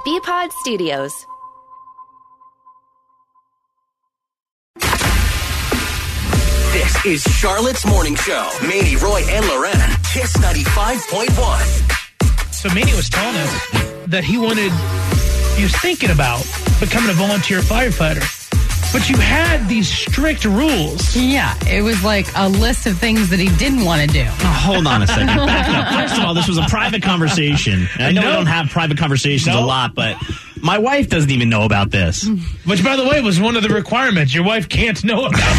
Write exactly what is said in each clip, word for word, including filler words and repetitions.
B-Pod Studios. This is Charlotte's Morning Show. Manny, Roy, and Loren. Kiss ninety-five point one. So Manny was telling us that he wanted, he was thinking about becoming a volunteer firefighter. But you had these strict rules. Yeah, it was like a list of things that he didn't want to do. Oh, hold on a second. Back up. First of all, this was a private conversation. And I know No. we don't have private conversations No. a lot, but my wife doesn't even know about this. Which, by the way, was one of the requirements. Your wife can't know about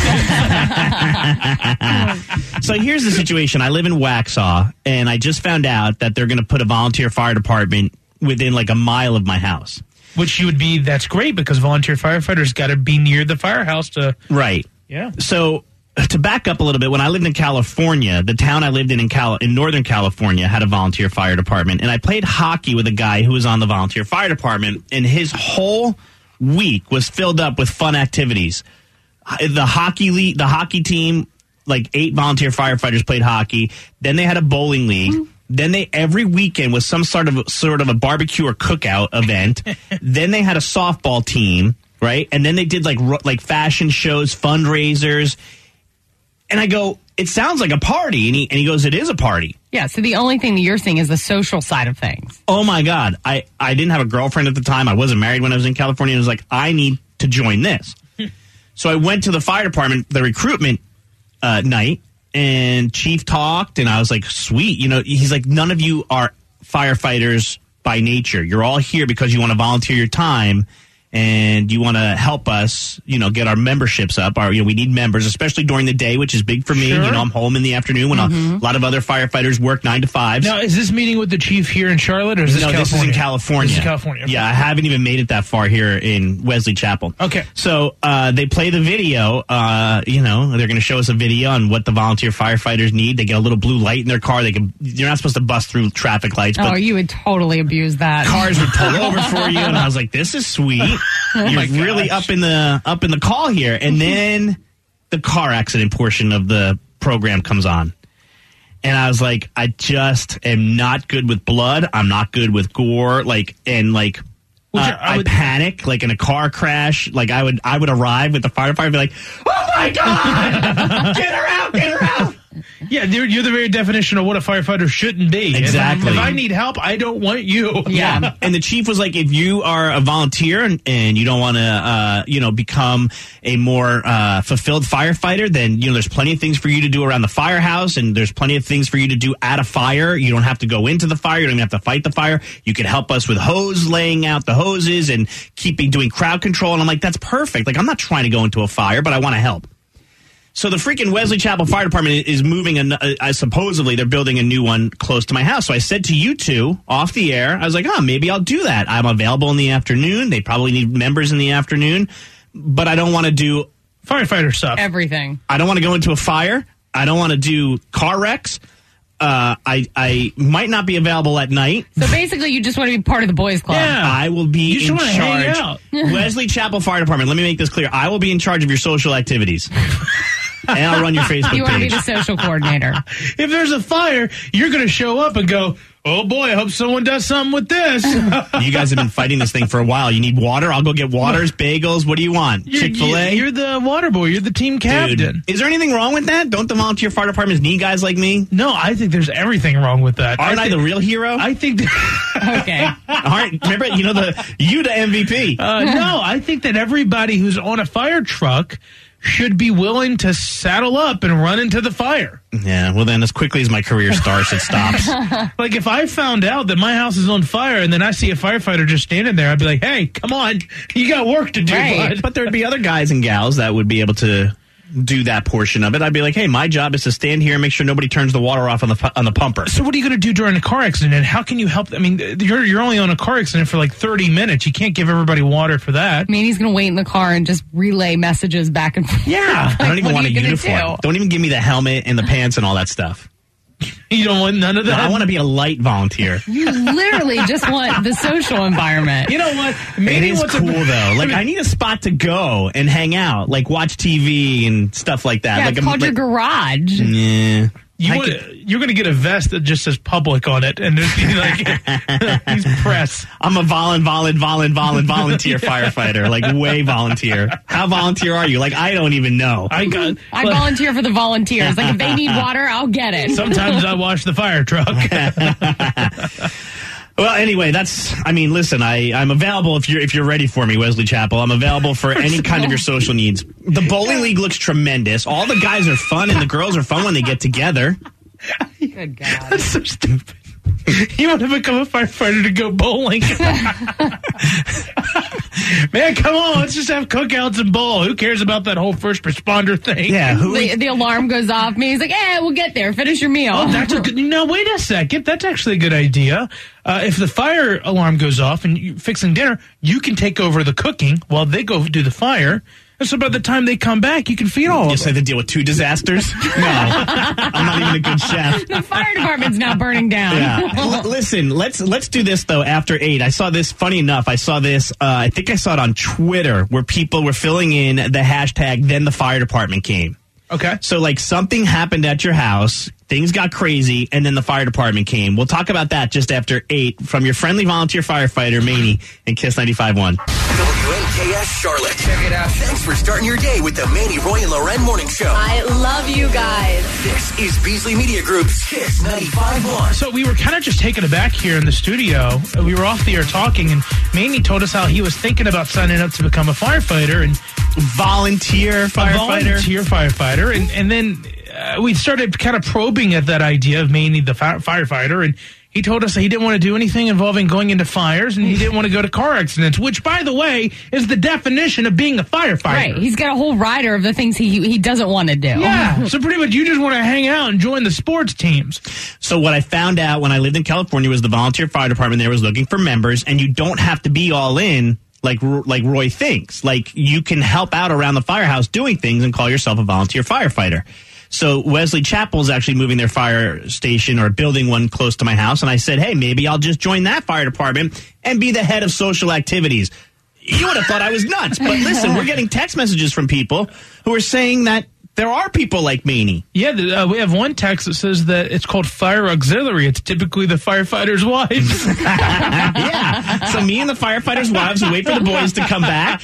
this. So here's the situation. I live in Waxhaw, and I just found out that they're going to put a volunteer fire department within like a mile of my house. Which you would be, that's great, because volunteer firefighters got to be near the firehouse to... Right. Yeah. So to back up a little bit, when I lived in California, the town I lived in in, Cal- in Northern California had a volunteer fire department, and I played hockey with a guy who was on the volunteer fire department, and his whole week was filled up with fun activities. The hockey league, the hockey team, like eight volunteer firefighters played hockey. Then they had a bowling league. Mm-hmm. Then they every weekend was some sort of sort of a barbecue or cookout event. Then they had a softball team, right? And then they did like like fashion shows, fundraisers. And I go, it sounds like a party. And he and he goes, it is a party. Yeah, so the only thing that you're seeing is the social side of things. Oh my God. I, I didn't have a girlfriend at the time. I wasn't married when I was in California. I was like, I need to join this. So I went to the fire department, the recruitment uh, night. And Chief talked, and I was like, sweet. You know, he's like, none of you are firefighters by nature. You're all here because you want to volunteer your time, and you want to help us, you know, get our memberships up. Our, you know, we need members, especially during the day, which is big for me. Sure. You know, I'm home in the afternoon when mm-hmm. a, a lot of other firefighters work nine to fives. Now, is this meeting with the chief here in Charlotte, or is this no, California? this is in California. This is California. Okay. Yeah, I haven't even made it that far here in Wesley Chapel. Okay. So uh, they play the video. Uh, you know, they're going to show us a video on what the volunteer firefighters need. They get a little blue light in their car. They can. You're not supposed to bust through traffic lights. But oh, you would totally abuse that. Cars would pull over for you, and I was like, "This is sweet. Oh You're really up in the up in the call here." And then the car accident portion of the program comes on. And I was like, I just am not good with blood. I'm not good with gore. Like, and like, uh, I, would, I panic, like in a car crash. Like I would, I would arrive with the firefighter and be like, oh my God, get her out, get her out. Yeah, you're, you're the very definition of what a firefighter shouldn't be. Exactly. If I, if I need help, I don't want you. Yeah. And the chief was like, if you are a volunteer and, and you don't want to, uh, you know, become a more uh, fulfilled firefighter, then, you know, there's plenty of things for you to do around the firehouse, and there's plenty of things for you to do at a fire. You don't have to go into the fire. You don't even have to fight the fire. You can help us with hose, laying out the hoses and keeping, doing crowd control. And I'm like, that's perfect. Like, I'm not trying to go into a fire, but I want to help. So the freaking Wesley Chapel Fire Department is moving, a, uh, supposedly they're building a new one close to my house. So I said to you two off the air, I was like, oh, maybe I'll do that. I'm available in the afternoon. They probably need members in the afternoon, but I don't want to do firefighter stuff. Everything. I don't want to go into a fire. I don't want to do car wrecks. Uh, I I might not be available at night. So basically, you just want to be part of the boys club. Yeah. I will be you in charge. Hang out. Wesley Chapel Fire Department. Let me make this clear. I will be in charge of your social activities. And I'll run your Facebook you want to be page. the social coordinator. If there's a fire, you're going to show up and go, oh boy, I hope someone does something with this. You guys have been fighting this thing for a while. You need water? I'll go get waters, bagels. What do you want? You're, Chick-fil-A? You're the water boy. You're the team captain. Dude, is there anything wrong with that? Don't the volunteer fire departments need guys like me? No, I think there's everything wrong with that. Aren't I, I, think, the real hero? I think that, okay. Aren't, remember, you know, the you the M V P. Uh, no, I think that everybody who's on a fire truck should be willing to saddle up and run into the fire. Yeah, well then as quickly as my career starts, it stops. Like if I found out that my house is on fire and then I see a firefighter just standing there, I'd be like, hey, come on, you got work to do, right. bud. But there'd be other guys and gals that would be able to do that portion of it. I'd be like, hey, my job is to stand here and make sure nobody turns the water off on the on the pumper. So what are you going to do during a car accident? And how can you help? I mean, you're you're only on a car accident for like thirty minutes. You can't give everybody water for that. I mean, he's going to wait in the car and just relay messages back and forth. Yeah. Like, I don't even want a uniform. Do? Don't even give me the helmet and the pants and all that stuff. You don't want none of that? No, I want to be a light volunteer. You literally just want the social environment. You know what? Maybe it is what's cool, a, though. Like, I need a spot to go and hang out, like watch T V and stuff like that. Yeah, like it's called like, your garage. Yeah. You I want, could- you're going to get a vest that just says public on it, and there's like he's press. I'm a volun, volun, volun, volun, volunteer firefighter, like way volunteer. How volunteer are you? Like, I don't even know. I got. I volunteer for the volunteers. Like, if they need water, I'll get it. Sometimes I wash the fire truck. Well, anyway, that's, I mean, listen, I, I'm available if you're, if you're ready for me, Wesley Chapel. I'm available for any kind of your social needs. The bowling league looks tremendous. All the guys are fun and the girls are fun when they get together. Good God. That's so stupid. You want to become a firefighter to go bowling? Man, come on, let's just have cookouts and bowl. Who cares about that whole first responder thing? Yeah, who? The, the alarm goes off. Me, he's like, "Eh, we'll get there. Finish your meal." Oh, that's a good. No, wait a second. That's actually a good idea. Uh, if the fire alarm goes off and you're fixing dinner, you can take over the cooking while they go do the fire. And so by the time they come back, you can feed all You of just them. have to deal with two disasters? No, I'm not even a good chef. The fire department's now burning down. Yeah. L- listen, let's let's do this though after eight. I saw this. Funny enough, I saw this. Uh, I think I saw it on Twitter where people were filling in the hashtag. Then the fire department came. Okay. So like something happened at your house, things got crazy, and then the fire department came. We'll talk about that just after eight from your friendly volunteer firefighter Maney and Kiss ninety-five point one. W N K S Charlotte. Check it out. Thanks for starting your day with the Manny, Roy, and Loren Morning Show. I love you guys. This is Beasley Media Group's Kiss ninety-five point one. So we were kind of just taken aback here in the studio. We were off the air talking, and Maney told us how he was thinking about signing up to become a firefighter and Volunteer a firefighter. volunteer firefighter, and and then uh, we started kind of probing at that idea of Maney the fi- firefighter, and he told us that he didn't want to do anything involving going into fires, and he didn't want to go to car accidents, which, by the way, is the definition of being a firefighter. Right. He's got a whole rider of the things he he doesn't want to do. Yeah, so pretty much you just want to hang out and join the sports teams. So what I found out when I lived in California was the volunteer fire department there was looking for members, and you don't have to be all in like like Roy thinks. Like, you can help out around the firehouse doing things and call yourself a volunteer firefighter. So Wesley Chapel is actually moving their fire station or building one close to my house, and I said, hey, maybe I'll just join that fire department and be the head of social activities. You would have thought I was nuts, but listen, we're getting text messages from people who are saying that there are people like Maney. Yeah, the, uh, we have one text that says that it's called fire auxiliary. It's typically the firefighters' wives. Yeah. So me and the firefighters' wives will wait for the boys to come back.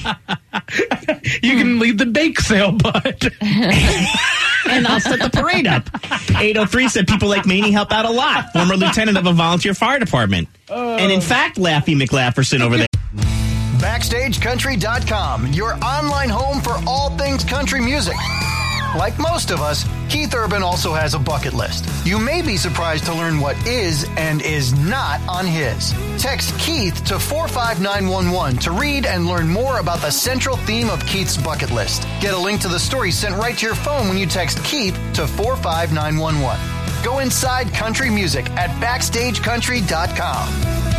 You can lead the bake sale, bud. And I'll set the parade up. eight oh three said people like Maney help out a lot. Former lieutenant of a volunteer fire department. And in fact, Laffy McLafferson over there. Backstage Country dot com, your online home for all things country music. Like most of us, Keith Urban also has a bucket list. You may be surprised to learn what is and is not on his. Text Keith to four five nine one one to read and learn more about the central theme of Keith's bucket list. Get a link to the story sent right to your phone when you text Keith to four five nine one one. Go inside country music at Backstage Country dot com.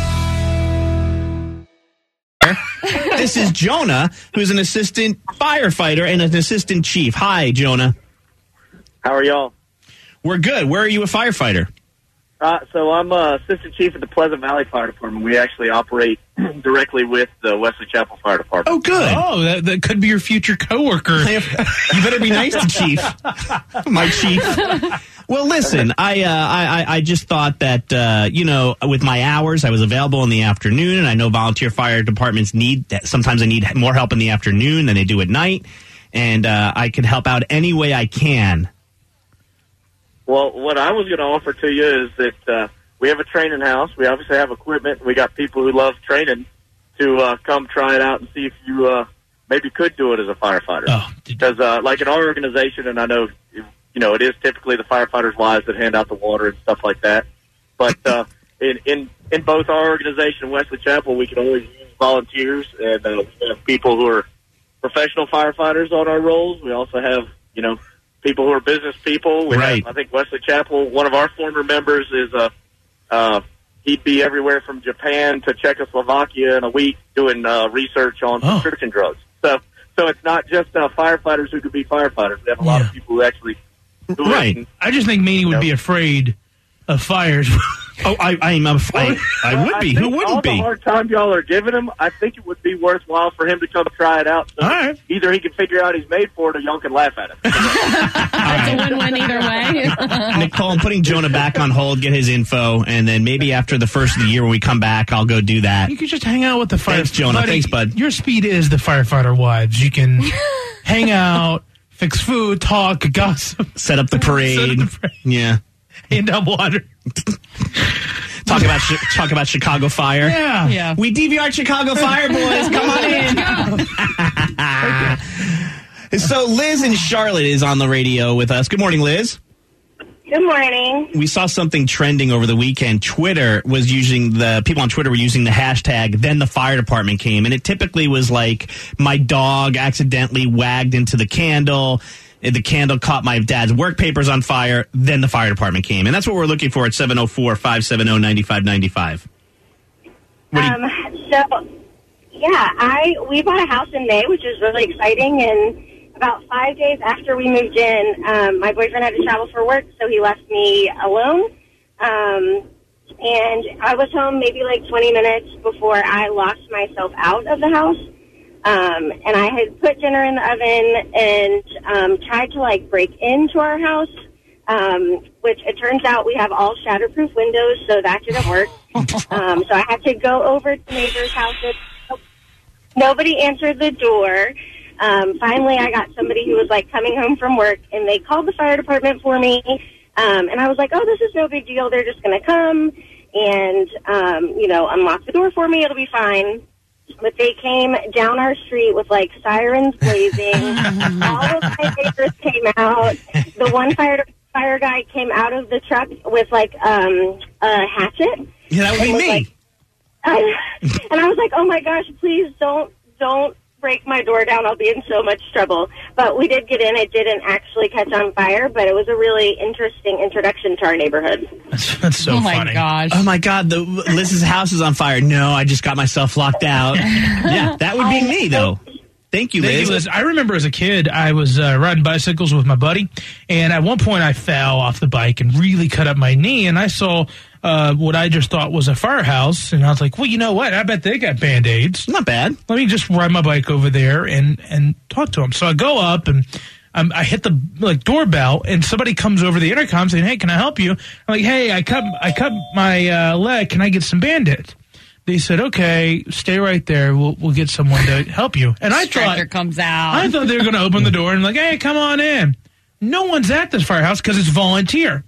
This is Jonah, who's an assistant firefighter and an assistant chief. Hi, Jonah. How are y'all? We're good. Where are you a firefighter? Uh, so I'm uh, assistant chief at the Pleasant Valley Fire Department. We actually operate directly with the Wesley Chapel Fire Department. Oh, good. Oh, that, that could be your future coworker. You better be nice to Chief. My chief. Well, listen, I, uh, I I just thought that, uh, you know, with my hours, I was available in the afternoon, and I know volunteer fire departments need that. Sometimes they need more help in the afternoon than they do at night, and uh, I can help out any way I can. Well, what I was going to offer to you is that uh, we have a training house. We obviously have equipment. We got people who love training to uh, come try it out and see if you uh, maybe could do it as a firefighter. Oh, Because, uh, like in our organization, and I know, you know, it is typically the firefighters' wives that hand out the water and stuff like that. But uh, in, in in both our organization and Wesley Chapel, we can always use volunteers, and uh, we have people who are professional firefighters on our rolls. We also have, you know, people who are business people. We Right. have, I think Wesley Chapel, one of our former members is a, uh, he'd be everywhere from Japan to Czechoslovakia in a week doing uh, research on Oh. prescription drugs. So, so it's not just uh, firefighters who could be firefighters. We have a lot Yeah. of people who actually do Right. it. And, I just think Maney would Yep. be afraid of fires. Oh, I, I'm a, I, I would be. Who all wouldn't the be? hard time y'all are giving him, I think it would be worthwhile for him to come try it out. So All right. either he can figure out he's made for it, or y'all can laugh at him. It's a win-win either way. Nicole, I'm putting Jonah back on hold, get his info, and then maybe after the first of the year when we come back, I'll go do that. You can just hang out with the fire. Thanks, Jonah. Buddy, Thanks, bud. Your speed is the firefighter wives. You can hang out, fix food, talk, gossip, Set up the parade. Set up the parade. Yeah. hand out water. Talk about talk about Chicago Fire. Yeah. Yeah. We D V R'd Chicago Fire, boys. Come on in. So Liz in Charlotte is on the radio with us. Good morning, Liz. Good morning. We saw something trending over the weekend. Twitter was using the people on Twitter were using the hashtag then the fire department came, and it typically was like my dog accidentally wagged into the candle. The candle caught my dad's work papers on fire. Then the fire department came. And that's what we're looking for at seven oh four, five seven oh, nine five nine five. Um, so, yeah, I we bought a house in May, which is really exciting. And about five days after we moved in, um, my boyfriend had to travel for work, so he left me alone. Um, and I was home maybe like twenty minutes before I locked myself out of the house. Um, and I had put dinner in the oven and um, tried to, like, break into our house, um, which it turns out we have all shatterproof windows, so that didn't work. um, so I had to go over to the neighbor's house. Nobody answered the door. Um, finally, I got somebody who was, like, coming home from work, and they called the fire department for me. Um, and I was like, oh, this is no big deal. They're just going to come and, um, you know, unlock the door for me. It'll be fine. But they came down our street with, like, sirens blazing. All of my neighbors came out. The one fire fire guy came out of the truck with, like, um, a hatchet. Yeah, that would be me. Like, I, and I was like, oh, my gosh, please don't, don't break my door down. I'll be in so much trouble. But we did get in. It didn't actually catch on fire, but it was a really interesting introduction to our neighborhood. That's, that's so oh my funny. gosh. Oh my God, the Liz's house is on fire. No, I just got myself locked out. Yeah, that would be me though. Thank you, Liz. Thank you, Liz. I remember as a kid, I was uh, riding bicycles with my buddy, and at one point I fell off the bike and really cut up my knee, and I saw uh, what I just thought was a firehouse, and I was like, well, you know what? I bet they got Band-Aids. Not bad. Let me just ride my bike over there and, and talk to them. So I go up, and um, I hit the like doorbell, and somebody comes over the intercom saying, hey, can I help you? I'm like, hey, I cut, I cut my uh, leg. Can I get some Band-Aids? They said, okay, stay right there. We'll we'll get someone to help you. And I Stretcher thought comes out. I thought they were going to open the door and like, hey, come on in. No one's at this firehouse because it's volunteer.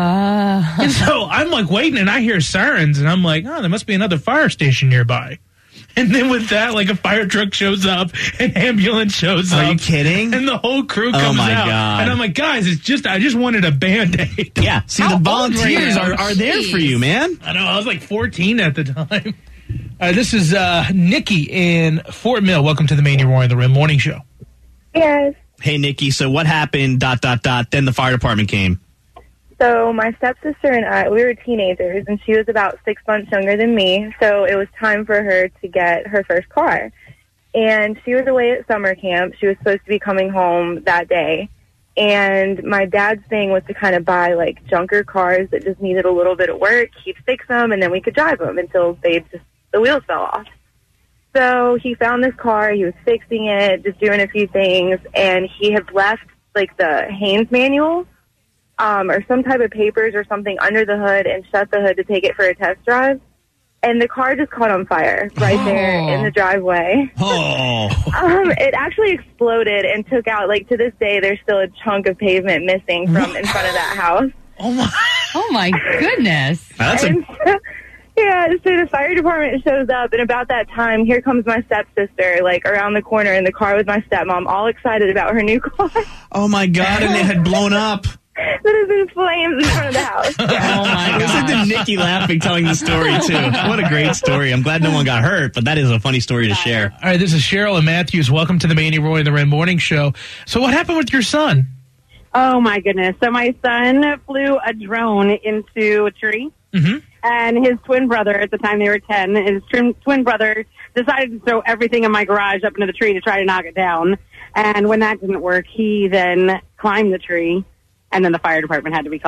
Uh, And so I'm like waiting, and I hear sirens, and I'm like, oh, there must be another fire station nearby. And then with that, like a fire truck shows up, an ambulance shows Are up. you kidding? And the whole crew Oh, comes my out. God. And I'm like, guys, it's just I just wanted a Band-Aid. Yeah, see, How the old were volunteers you? are, are there for you, man. I know, I was like fourteen at the time. Uh, this is uh, Nikki in Fort Mill. Welcome to the Main Roy in the Rim Morning Show. Yes. Hey, Nikki, so what happened, dot, dot, dot, then the fire department came? So my stepsister and I, we were teenagers, and she was about six months younger than me, so it was time for her to get her first car. And she was away at summer camp. She was supposed to be coming home that day. And my dad's thing was to kind of buy, like, junker cars that just needed a little bit of work. He'd fix them, and then we could drive them until they just the wheels fell off. So he found this car. He was fixing it, just doing a few things, and he had left, like, the Haynes manual um, or some type of papers or something under the hood and shut the hood to take it for a test drive. And the car just caught on fire right there in the driveway. Oh. Um, it actually exploded and took out, like, to this day, there's still a chunk of pavement missing from in front of that house. Oh, my. oh my goodness. That's a, And so, yeah, so the fire department shows up, and about that time, here comes my stepsister, like, around the corner in the car with my stepmom, all excited about her new car that oh, my God, and it had blown up. is in flames in front of the house. Yeah. Oh my Listen god. to Nikki laughing, telling the story, too. What a great story. I'm glad no one got hurt, but that is a funny story to share. All right, this is Cheryl and Matthews. Welcome to the Manny Roy and the Rim Morning Show. So what happened with your son? Oh, my goodness. So my son flew a drone into a tree, Mm-hmm. and his twin brother, at the time they were ten, his twin, twin brother decided to throw everything in my garage up into the tree to try to knock it down. And when that didn't work, he then climbed the tree, and then the fire department had to be called.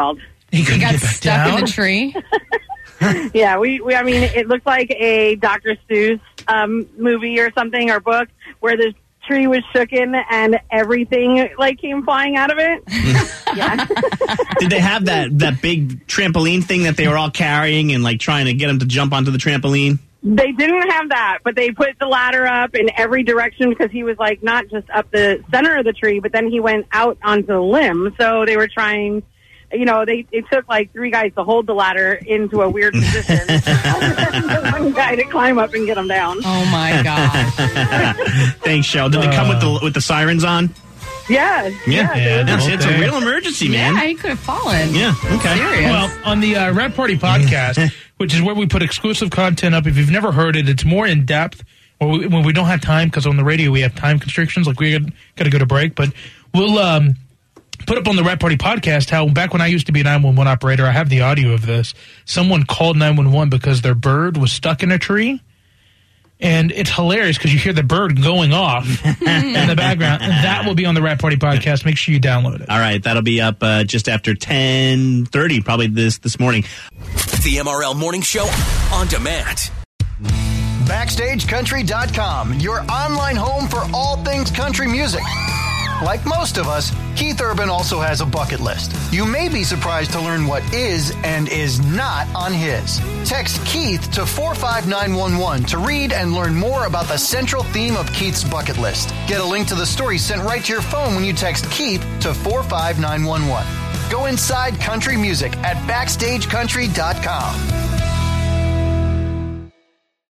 He couldn't He got get back stuck down? in the tree. Yeah, we, we, I mean, it looked like a Doctor Seuss um, movie or something, or book, where the tree was shooken and everything, like, came flying out of it. Yeah. Did they have that, that big trampoline thing that they were all carrying and, like, trying to get him to jump onto the trampoline? They didn't have that, but they put the ladder up in every direction because he was, like, not just up the center of the tree, but then he went out onto the limb. So they were trying, you know, they it took, like, three guys to hold the ladder into a weird position. One guy to climb up and get him down. Oh, my God. Thanks, Cheryl. Did they come with the with the sirens on? Yeah. Yeah. Yeah, It's, the it's whole a thing. real emergency, man. Yeah, he could have fallen. Yeah, okay. Serious. Well, on the uh, Rat Party podcast, which is where we put exclusive content up. If you've never heard it, it's more in depth. Or we, when we don't have time, because on the radio we have time constrictions, like we got to go to break. But we'll um, put up on the Rat Party podcast how back when I used to be a nine one one operator, I have the audio of this. Someone called nine one one because their bird was stuck in a tree. And it's hilarious because you hear the bird going off in the background. And that will be on the Rat Party podcast. Make sure you download it. All right, that'll be up uh, just after ten thirty, probably this this morning. The M R L Morning Show on demand. Backstage Country dot com, your online home for all things country music. Like most of us, Keith Urban also has a bucket list. You may be surprised to learn what is and is not on his. Text Keith to four five nine one one to read and learn more about the central theme of Keith's bucket list. Get a link to the story sent right to your phone when you text Keith to four five nine one one. Go inside country music at Backstage Country dot com.